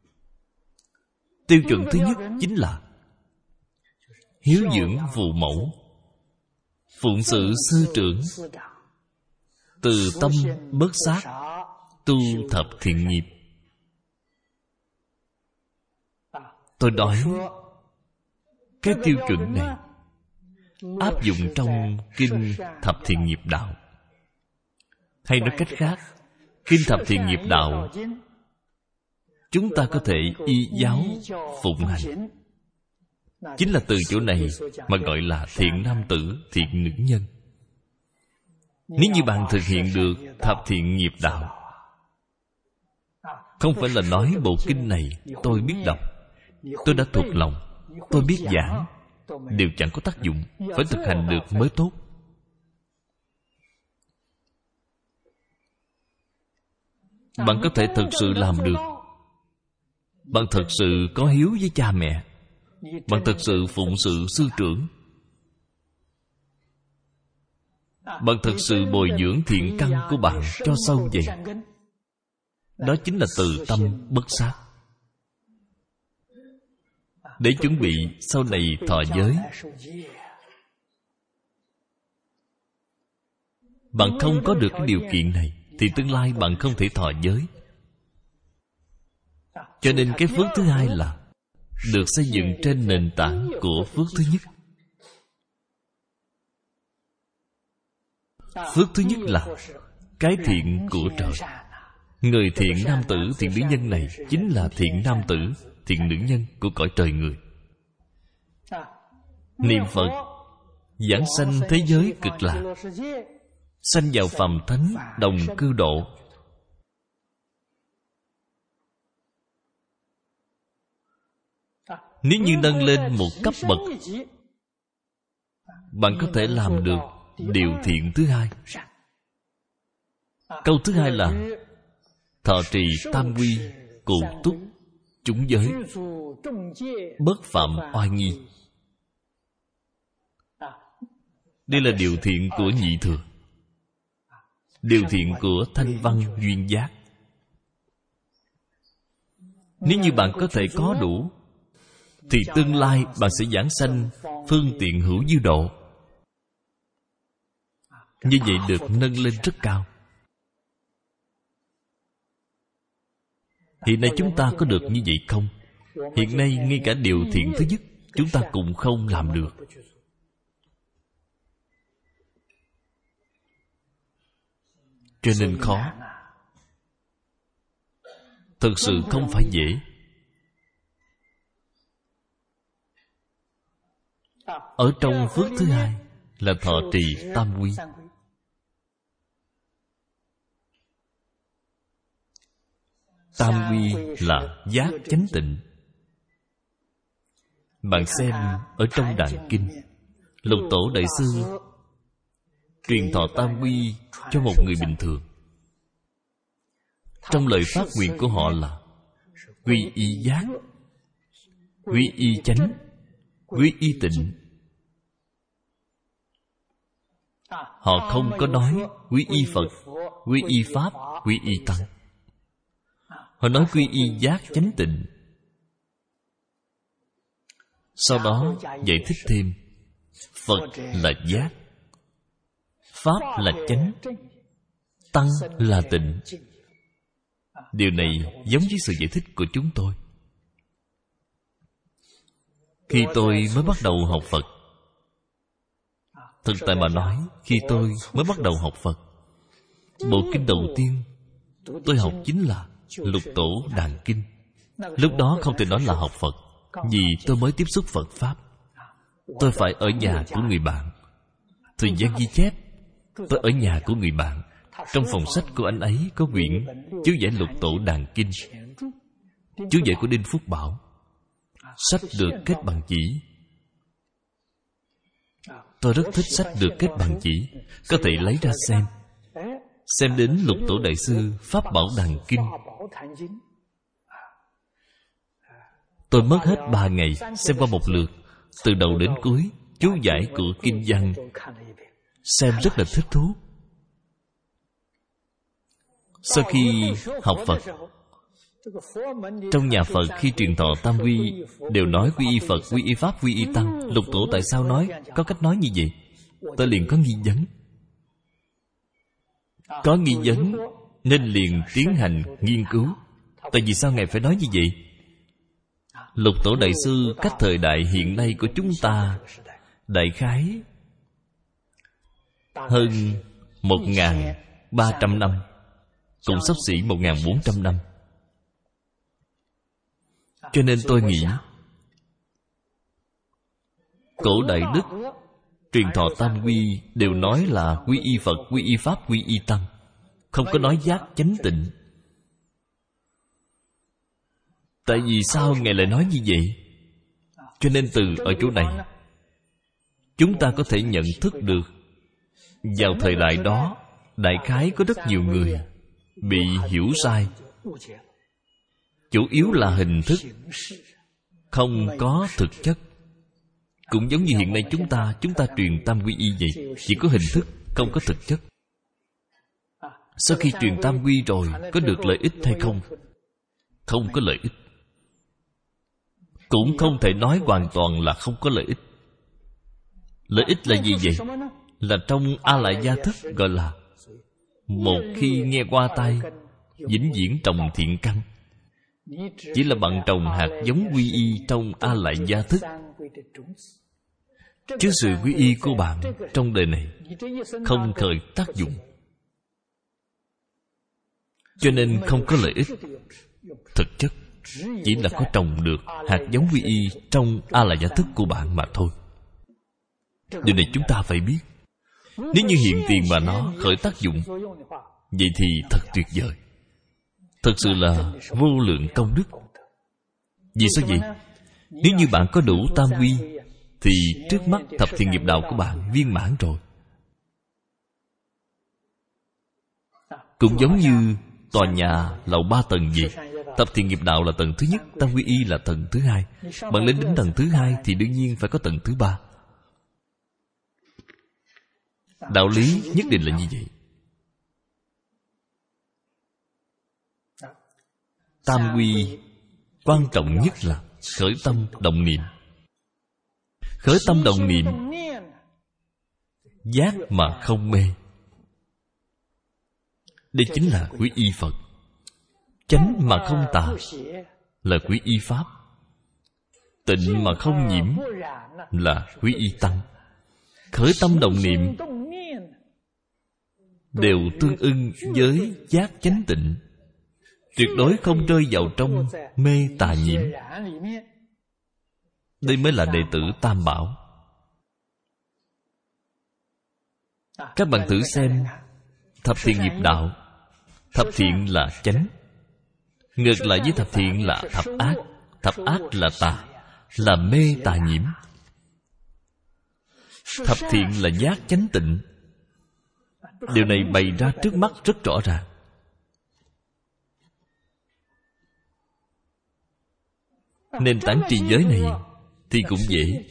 Tiêu chuẩn thứ nhất chính là hiếu dưỡng phụ mẫu, phụng sự sư trưởng, từ tâm bất sát, tu thập thiện nghiệp. Tôi nói cái tiêu chuẩn này áp dụng trong kinh thập thiện nghiệp đạo. Hay nói cách khác, kinh thập thiện nghiệp đạo chúng ta có thể y giáo phụng hành. Chính là từ chỗ này mà gọi là thiện nam tử, thiện nữ nhân. Nếu như bạn thực hiện được thập thiện nghiệp đạo, không phải là nói bộ kinh này tôi biết đọc, tôi đã thuộc lòng, tôi biết giảng, đều chẳng có tác dụng. Phải thực hành được mới tốt. Bạn có thể thực sự làm được. Bạn thật sự có hiếu với cha mẹ, bạn thật sự phụng sự sư trưởng, bạn thật sự bồi dưỡng thiện căn của bạn cho sâu dày. Đó chính là từ tâm bất sát, để chuẩn bị sau này thọ giới. Bạn không có được cái điều kiện này thì tương lai bạn không thể thọ giới. Cho nên cái phước thứ hai là được xây dựng trên nền tảng của phước thứ nhất. Phước thứ nhất là cái thiện của trời. Người thiện nam tử, thiện nữ nhân này chính là thiện nam tử, thiện nữ nhân của cõi trời người. Niệm Phật giảng sanh thế giới cực lạc, sanh vào phàm thánh đồng cư độ. Nếu như nâng lên một cấp bậc, bạn có thể làm được điều thiện thứ hai. Câu thứ hai là thọ trì tam quy, cụ túc chúng giới, bất phạm oai nghi. Đây là điều thiện của nhị thừa, điều thiện của thanh văn duyên giác. Nếu như bạn có thể có đủ, thì tương lai bạn sẽ giảng sanh phương tiện hữu dư độ. Như vậy được nâng lên rất cao. Hiện nay chúng ta có được như vậy không? Hiện nay ngay cả điều thiện thứ nhất chúng ta cũng không làm được. Cho nên khó. Thực sự không phải dễ. Ở trong phước thứ hai là thọ trì tam quy. Tam quy là giác chánh tịnh. Bạn xem ở trong Đàn Kinh, Lục Tổ Đại Sư truyền thọ tam quy cho một người bình thường. Trong lời phát nguyện của họ là quy y giác, quy y chánh, quy y tịnh. Họ không có nói quy y Phật, quy y Pháp, quy y Tăng. Họ nói quy y giác chánh tịnh. Sau đó giải thích thêm, Phật là giác, Pháp là chánh, Tăng là tịnh. Điều này giống với sự giải thích của chúng tôi. Khi tôi mới bắt đầu học Phật, thực tại mà nói, khi tôi mới bắt đầu học Phật, bộ kinh đầu tiên tôi học chính là Lục Tổ Đàn Kinh. Lúc đó không thể nói là học Phật, vì tôi mới tiếp xúc Phật Pháp. Tôi phải ở nhà của người bạn. Thời gian ghi chép, tôi ở nhà của người bạn. Trong phòng sách của anh ấy có quyển chú giải Lục Tổ Đàn Kinh, chú giải của Đinh Phúc Bảo. Sách được kết bằng chỉ. Tôi rất thích sách được kết bằng chỉ, có thể lấy ra xem. Xem đến Lục Tổ Đại Sư Pháp Bảo Đàn Kinh, tôi mất hết ba ngày xem qua một lượt, từ đầu đến cuối, chú giải của kinh văn, xem rất là thích thú. Sau khi học Phật, trong nhà Phật khi truyền thọ tam quy đều nói quy y Phật, quy y Pháp, quy y Tăng. Lục Tổ tại sao nói có cách nói như vậy? Tôi liền có nghi vấn. Có nghi vấn nên liền tiến hành nghiên cứu. Tại vì sao Ngài phải nói như vậy? Lục Tổ Đại Sư cách thời đại hiện nay của chúng ta đại khái hơn một nghìn ba trăm năm, cũng xấp xỉ một nghìn bốn trăm năm. Cho nên tôi nghĩ cổ đại Đức truyền thọ tam quy đều nói là quy y Phật, quy y Pháp, quy y Tăng, không có nói giác chánh tịnh. Tại vì sao Ngài lại nói như vậy? Cho nên từ ở chỗ này chúng ta có thể nhận thức được, vào thời đại đó đại khái có rất nhiều người bị hiểu sai, chủ yếu là hình thức, không có thực chất. Cũng giống như hiện nay chúng ta Chúng ta truyền tam quy y vậy, chỉ có hình thức, không có thực chất. Sau khi truyền tam quy rồi, có được lợi ích hay không? Không có lợi ích. Cũng không thể nói hoàn toàn là không có lợi ích. Lợi ích là gì vậy? Là trong A Lại Gia Thức gọi là một khi nghe qua tai, vĩnh viễn trồng thiện căn. Chỉ là bạn trồng hạt giống quy y trong A Lại Gia Thức, chứ sự quy y của bạn trong đời này không khởi tác dụng, cho nên không có lợi ích thực chất. Chỉ là có trồng được hạt giống quy y trong A Lại Gia Thức của bạn mà thôi. Điều này chúng ta phải biết. Nếu như hiện tiền mà nó khởi tác dụng, vậy thì thật tuyệt vời, thật sự là vô lượng công đức. Vì sao vậy? Nếu như bạn có đủ tam quy, thì trước mắt thập thiện nghiệp đạo của bạn viên mãn rồi. Cũng giống như tòa nhà lầu ba tầng vậy, thập thiện nghiệp đạo là tầng thứ nhất, tam quy y là tầng thứ hai. Bạn lên đến tầng thứ hai thì đương nhiên phải có tầng thứ ba. Đạo lý nhất định là như vậy. Tam quy quan trọng nhất là khởi tâm động niệm. Khởi tâm động niệm, giác mà không mê, đây chính là quy y Phật. chánh mà không tà là quy y pháp, tịnh mà không nhiễm là quy y tăng. Khởi tâm động niệm đều tương ưng với giác chánh tịnh, tuyệt đối không rơi vào trong mê tà nhiễm. Đây mới là đệ tử Tam Bảo. Các bạn thử xem, thập thiện nghiệp đạo, thập thiện là chánh, ngược lại với thập thiện là thập ác. Thập ác là tà, là mê tà nhiễm. Thập thiện là giác chánh tịnh. Điều này bày ra trước mắt rất rõ ràng. Nền tảng trì giới này thì cũng dễ.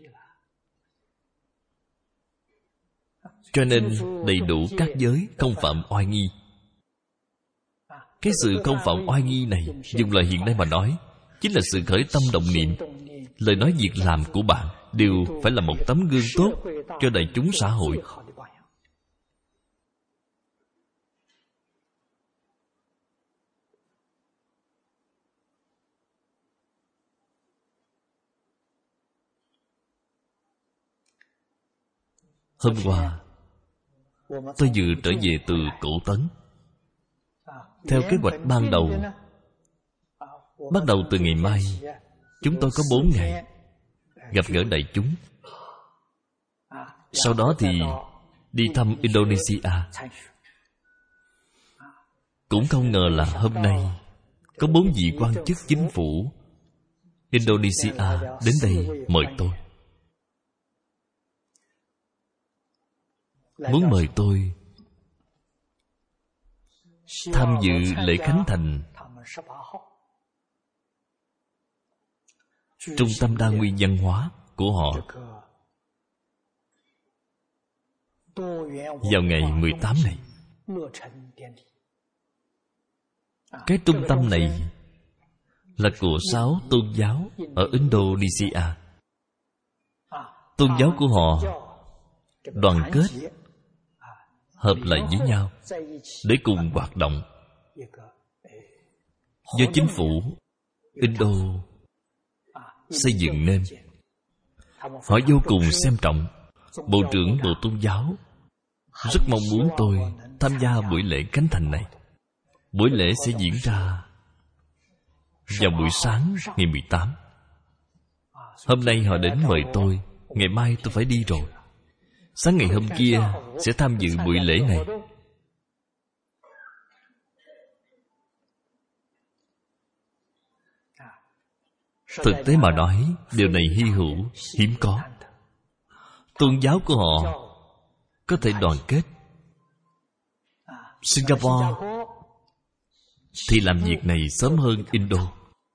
Cho nên đầy đủ các giới không phạm oai nghi. Cái sự không phạm oai nghi này, dùng lời hiện nay mà nói, chính là sự khởi tâm động niệm. Lời nói việc làm của bạn đều phải là một tấm gương tốt cho đại chúng xã hội. Hôm qua tôi vừa trở về từ Cổ Tấn. Theo kế hoạch ban đầu, bắt đầu từ ngày mai, chúng tôi có bốn ngày gặp gỡ đại chúng. Sau đó thì đi thăm Indonesia. Cũng không ngờ là hôm nay có bốn vị quan chức chính phủ Indonesia đến đây mời tôi. Muốn mời tôi tham dự lễ khánh thành trung tâm đa nguyên văn hóa của họ vào ngày mười tám này. Cái trung tâm này là của sáu tôn giáo ở Indonesia. Tôn giáo của họ đoàn kết, hợp lại với nhau để cùng hoạt động. Do chính phủ Indo xây dựng nên. Họ vô cùng xem trọng. Bộ trưởng Bộ Tôn giáo rất mong muốn tôi tham gia buổi lễ khánh thành này. Buổi lễ sẽ diễn ra vào buổi sáng ngày mười tám. Hôm nay họ đến mời tôi, ngày mai tôi phải đi rồi. Sáng ngày hôm kia sẽ tham dự buổi lễ này. Thực tế mà nói, điều này hy hữu, hiếm có. Tôn giáo của họ có thể đoàn kết. Singapore thì làm việc này sớm hơn Indo.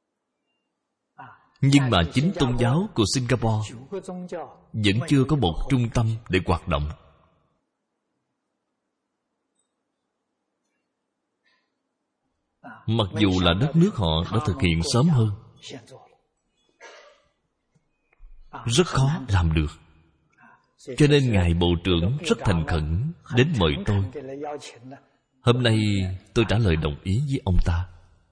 Nhưng mà chính tôn giáo của Singapore vẫn chưa có một trung tâm để hoạt động. Mặc dù là đất nước họ đã thực hiện sớm hơn, rất khó làm được. Cho nên Ngài Bộ trưởng rất thành khẩn đến mời tôi. Hôm nay tôi trả lời đồng ý với ông ta.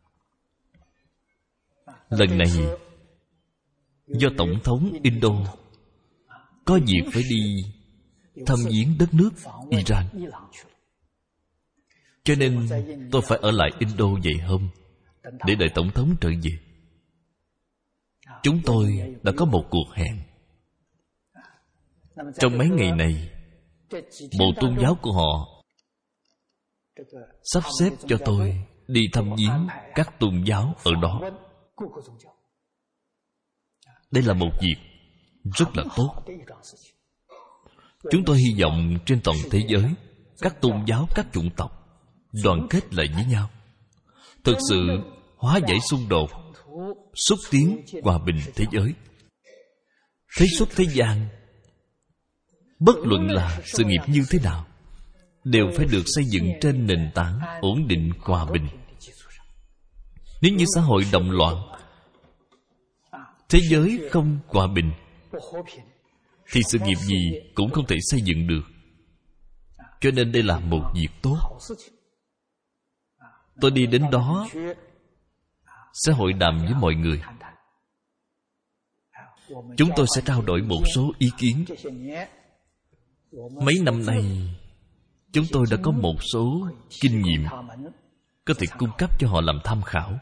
Lần này do Tổng thống Indo có việc phải đi thăm viếng đất nước Iran, cho nên tôi phải ở lại Indo vài hôm để đợi Tổng thống trở về. Chúng tôi đã có một cuộc hẹn. Trong mấy ngày này, Bộ Tôn giáo của họ sắp xếp cho tôi đi thăm viếng các tôn giáo ở đó. Đây là một việc rất là tốt. Chúng tôi hy vọng trên toàn thế giới, các tôn giáo, các chủng tộc đoàn kết lại với nhau, thực sự hóa giải xung đột, xúc tiến hòa bình thế giới. Thế xuất thế gian, bất luận là sự nghiệp như thế nào, đều phải được xây dựng trên nền tảng ổn định hòa bình. Nếu như xã hội động loạn, thế giới không hòa bình, thì sự nghiệp gì cũng không thể xây dựng được. Cho nên đây là một việc tốt. Tôi đi đến đó sẽ hội đàm với mọi người. Chúng tôi sẽ trao đổi một số ý kiến. Mấy năm nay chúng tôi đã có một số kinh nghiệm có thể cung cấp cho họ làm tham khảo.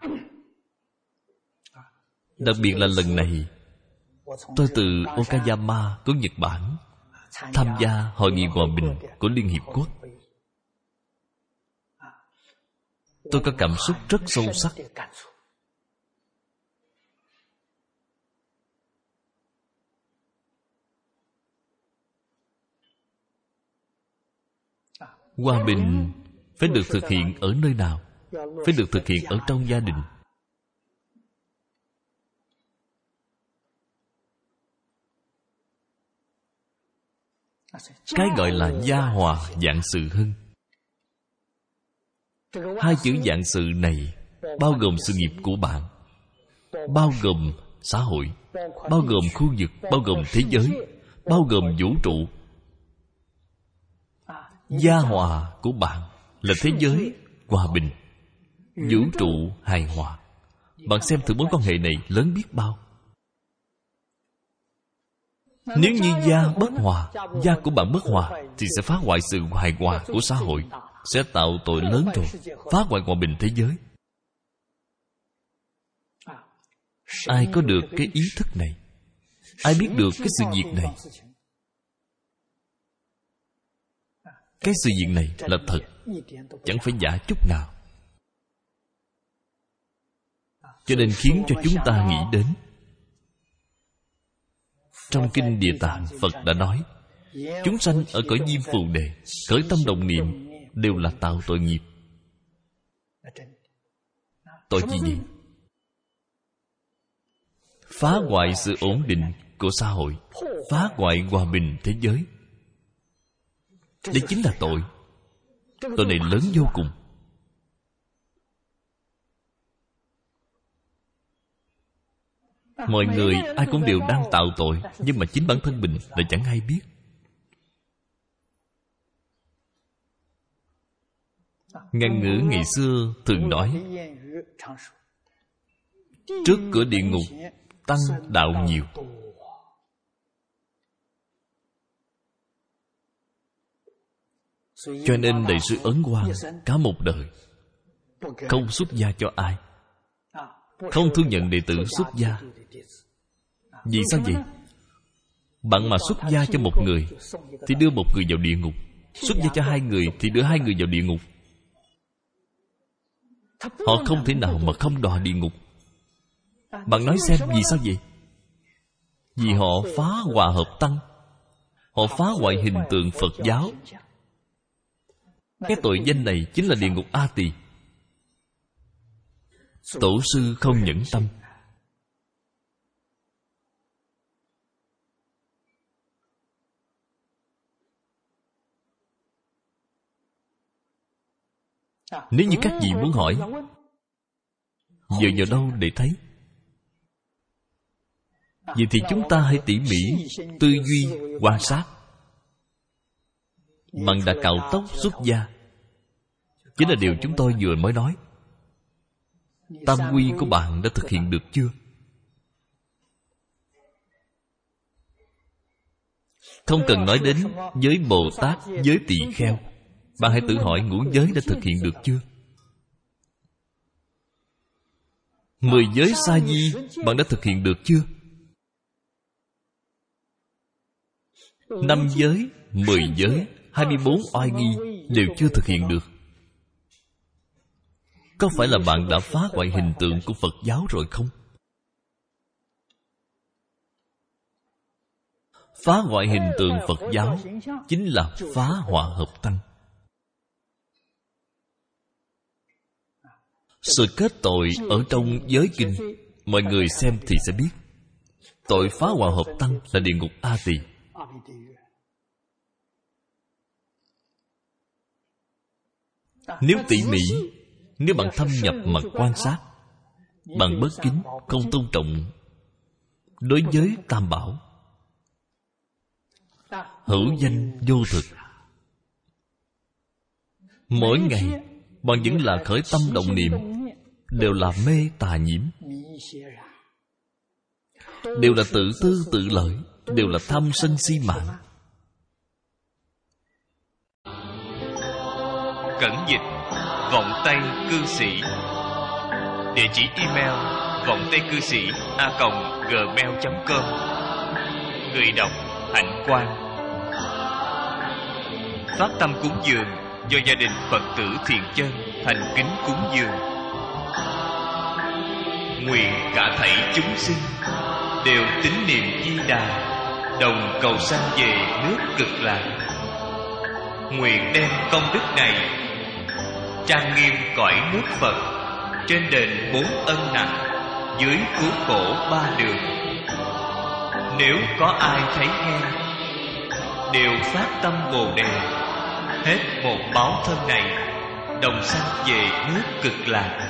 Đặc biệt là lần này tôi từ Okayama của Nhật Bản tham gia Hội nghị Hòa bình của Liên Hiệp Quốc. Tôi có cảm xúc rất sâu sắc. Hòa bình phải được thực hiện ở nơi nào? Phải được thực hiện ở trong gia đình. Cái gọi là gia hòa vạn sự hưng. Hai chữ vạn sự này bao gồm sự nghiệp của bạn, bao gồm xã hội, bao gồm khu vực, bao gồm thế giới, bao gồm vũ trụ. Gia hòa của bạn là thế giới hòa bình, vũ trụ hài hòa. Bạn xem thử mối quan hệ này lớn biết bao. Nếu như gia bất hòa, gia của bạn bất hòa, thì sẽ phá hoại sự hài hòa của xã hội, sẽ tạo tội lớn rồi, phá hoại hòa bình thế giới. Ai có được cái ý thức này? Ai biết được cái sự việc này? Cái sự việc này là thật, chẳng phải giả chút nào. Cho nên khiến cho chúng ta nghĩ đến, trong Kinh Địa Tạng, Phật đã nói, chúng sanh ở cõi Diêm Phù Đề khởi tâm động niệm đều là tạo tội nghiệp. Tội gì vậy? Phá hoại sự ổn định của xã hội, phá hoại hòa bình thế giới. Đây chính là tội. Tội này lớn vô cùng. Mọi người ai cũng đều đang tạo tội, nhưng mà chính bản thân mình lại chẳng hay biết. Ngạn ngữ ngày xưa thường nói, trước cửa địa ngục tăng đạo nhiều. Cho nên Đại sư Ấn Quang cả một đời không xuất gia cho ai, không thu nhận đệ tử xuất gia. Vì sao vậy? Bạn mà xuất gia cho một người thì đưa một người vào địa ngục, xuất gia cho hai người thì đưa hai người vào địa ngục. Họ không thể nào mà không đọa địa ngục. Bạn nói xem vì sao vậy? Vì họ phá hòa hợp tăng, họ phá hoại hình tượng Phật giáo. Cái tội danh này chính là địa ngục A Tỳ. Tổ sư không nhẫn tâm. Nếu như các vị muốn hỏi, dựa vào đâu để thấy? Vậy thì chúng ta hãy tỉ mỉ tư duy quan sát. Bạn đã cạo tóc xuất gia, chính là điều chúng tôi vừa mới nói. Tam quy của bạn đã thực hiện được chưa? Không cần nói đến giới Bồ Tát, giới Tỳ Kheo. Bạn hãy tự hỏi ngũ giới đã thực hiện được chưa? Mười giới sa di bạn đã thực hiện được chưa? Năm giới, mười giới, hai mươi bốn oai nghi đều chưa thực hiện được. Có phải là bạn đã phá hoại hình tượng của Phật giáo rồi không? Phá hoại hình tượng Phật giáo chính là phá hòa hợp tăng. Sự kết tội ở trong giới kinh, mọi người xem thì sẽ biết. Tội phá hòa hợp tăng là địa ngục A Tỳ. Nếu tỉ mỉ, nếu bạn thâm nhập mà quan sát, bạn bất kính, không tôn trọng đối với Tam Bảo, hữu danh vô thực, mỗi ngày bạn vẫn là khởi tâm động niệm đều là mê tà nhiễm, đều là tự tư tự lợi, đều là tham sân si mạng. Cẩn dịch Vọng Tây Cư Sĩ. Địa chỉ email vọng tây cư sĩ a còng gmail chấm com. Người đọc Hạnh Quang. Phát tâm cúng dường do gia đình Phật tử Thiện Chân thành kính cúng dường. Nguyện cả thảy chúng sinh đều tín niệm Di Đà, đồng cầu sanh về nước Cực Lạc. Nguyện đem công đức này trang nghiêm cõi nước Phật, trên đền bốn ân nặng, dưới cứu khổ ba đường. Nếu có ai thấy nghe, đều phát tâm Bồ Đề, hết một báo thân này, đồng sanh về nước Cực Lạc.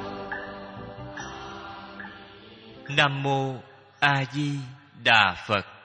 Nam mô A Di Đà Phật.